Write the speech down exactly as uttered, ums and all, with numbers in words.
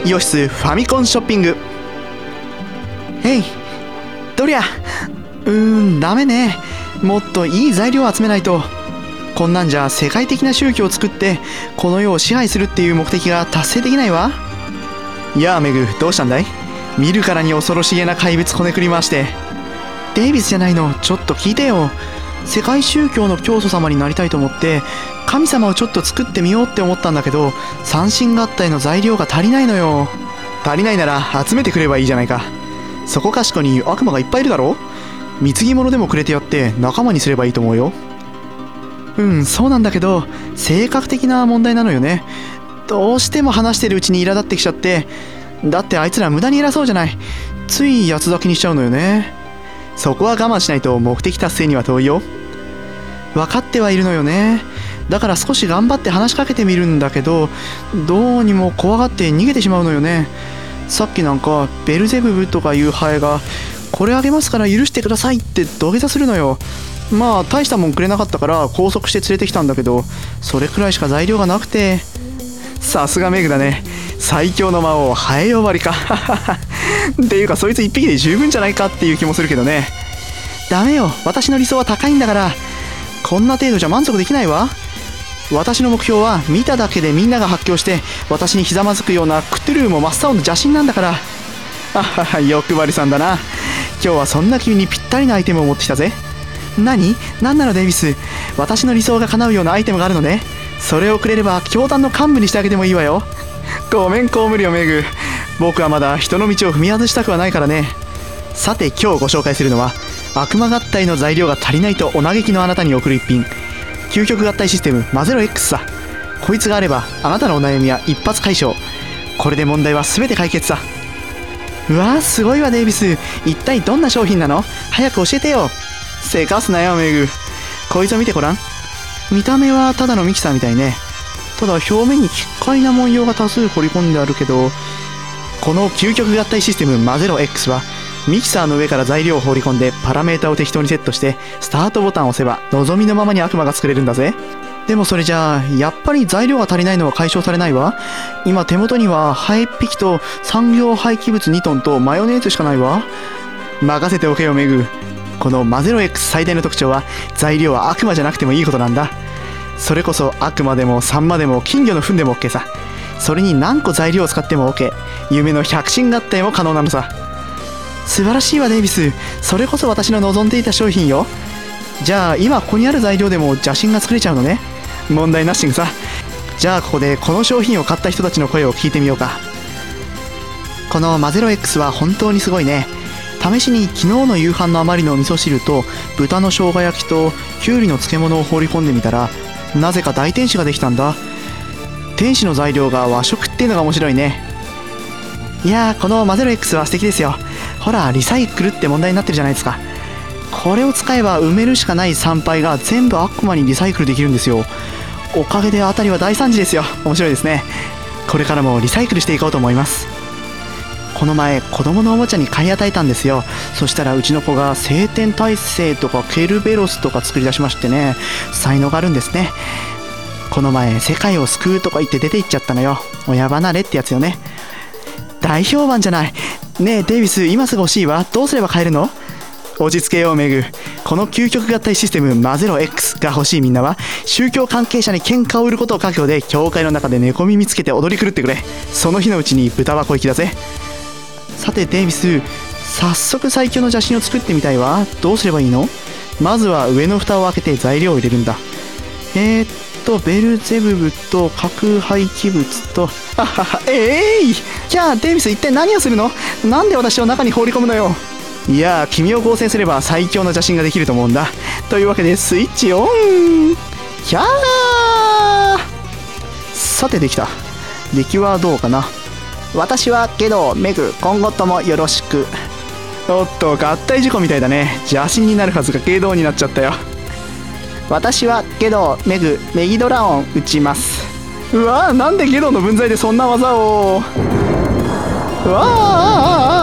イオシスファミコンショッピング。へい、どりゃ。うーん、ダメね。もっといい材料を集めないと。こんなんじゃ世界的な宗教を作ってこの世を支配するっていう目的が達成できないわ。いやあメグ、どうしたんだい？見るからに恐ろしげな怪物こねくり回して。デイビスじゃないの、ちょっと聞いてよ。世界宗教の教祖様になりたいと思って神様をちょっと作ってみようって思ったんだけど、三神合体の材料が足りないのよ。足りないなら集めてくればいいじゃないか。そこかしこに悪魔がいっぱいいるだろ。貢ぎ物でもくれてやって仲間にすればいいと思うよ。うん、そうなんだけど性格的な問題なのよね。どうしても話してるうちに苛立ってきちゃって。だってあいつら無駄に偉そうじゃない。つい八つ咲きにしちゃうのよね。そこは我慢しないと目的達成には遠いよ。分かってはいるのよね。だから少し頑張って話しかけてみるんだけど、どうにも怖がって逃げてしまうのよね。さっきなんかベルゼブブとかいうハエがこれあげますから許してくださいって土下座するのよ。まあ大したもんくれなかったから拘束して連れてきたんだけど、それくらいしか材料がなくて。さすがメグだね。最強の魔王ハエ呼ばわりかっていうかそいつ一匹で十分じゃないかっていう気もするけどね。ダメよ、私の理想は高いんだから。こんな程度じゃ満足できないわ。私の目標は見ただけでみんなが発狂して私にひざまずくようなクトゥルーも真っ青の邪神なんだから。あはは、欲張りさんだな。今日はそんな君にぴったりなアイテムを持ってきたぜ。何？何なのデイビス。私の理想が叶うようなアイテムがあるのね。それをくれれば教団の幹部にしてあげてもいいわよ。ごめんこう無理よメグ。僕はまだ人の道を踏み外したくはないからね。さて今日ご紹介するのは悪魔合体の材料が足りないとお嘆きのあなたに送る一品、究極合体システムマゼロ X さ。こいつがあればあなたのお悩みは一発解消。これで問題は全て解決さ。うわーすごいわデイビス。一体どんな商品なの？早く教えてよ。せかすなよメグ。こいつを見てごらん。見た目はただのミキサーみたいね。ただ表面に奇怪な文様が多数彫り込んであるけど、この究極合体システムマゼロ X はミキサーの上から材料を放り込んでパラメータを適当にセットしてスタートボタンを押せば望みのままに悪魔が作れるんだぜ。でもそれじゃあやっぱり材料が足りないのは解消されないわ。今手元にはハエいっぴきと産業廃棄物にトンとマヨネーズしかないわ。任せておけよメグ。このマゼロ X 最大の特徴は材料は悪魔じゃなくてもいいことなんだ。それこそ悪魔でもサンマでも金魚の糞でも OK さ。それに何個材料を使っても OK。 夢の百神合体も可能なのさ。素晴らしいわデイビス。それこそ私の望んでいた商品よ。じゃあ今ここにある材料でも邪神が作れちゃうのね。問題なしさ。じゃあここでこの商品を買った人たちの声を聞いてみようか。このマゼロ X は本当にすごいね。試しに昨日の夕飯の余りの味噌汁と豚の生姜焼きときゅうりの漬物を放り込んでみたら、なぜか大天使ができたんだ。天使の材料が和食っていうのが面白いね。いやーこのマゼロ X は素敵ですよ。ほらリサイクルって問題になってるじゃないですか。これを使えば埋めるしかない参拝が全部悪魔にリサイクルできるんですよ。おかげであたりは大惨事ですよ。面白いですね。これからもリサイクルしていこうと思います。この前子供のおもちゃに買い与えたんですよ。そしたらうちの子が聖天体星とかケルベロスとか作り出しましてね。才能があるんですね。この前世界を救うとか言って出て行っちゃったのよ。親離れってやつよね。大評判じゃない。ねえデイビス、今すぐ欲しいわ。どうすれば買えるの？落ち着けようメグ。この究極合体システムマゼロ X が欲しいみんなは宗教関係者に喧嘩を売ることを覚悟で教会の中で猫耳つけて踊り狂ってくれ。その日のうちに豚箱行きだぜ。さてデイビス、早速最強の邪神を作ってみたいわ。どうすればいいの？まずは上の蓋を開けて材料を入れるんだ。えー、っとベルゼブブと核廃棄物とあははえーい。じゃあデイビス一体何をするの？なんで私を中に放り込むのよ。いやー君を合成すれば最強の邪神ができると思うんだ。というわけでスイッチオン。キャー。さてできた。出来はどうかな。私はゲドメグ、今後ともよろしく。おっと合体事故みたいだね。邪神になるはずがゲドになっちゃったよ。私はゲドメグメギドラオン打ちます。うわーなんでゲドの分際でそんな技を。うわー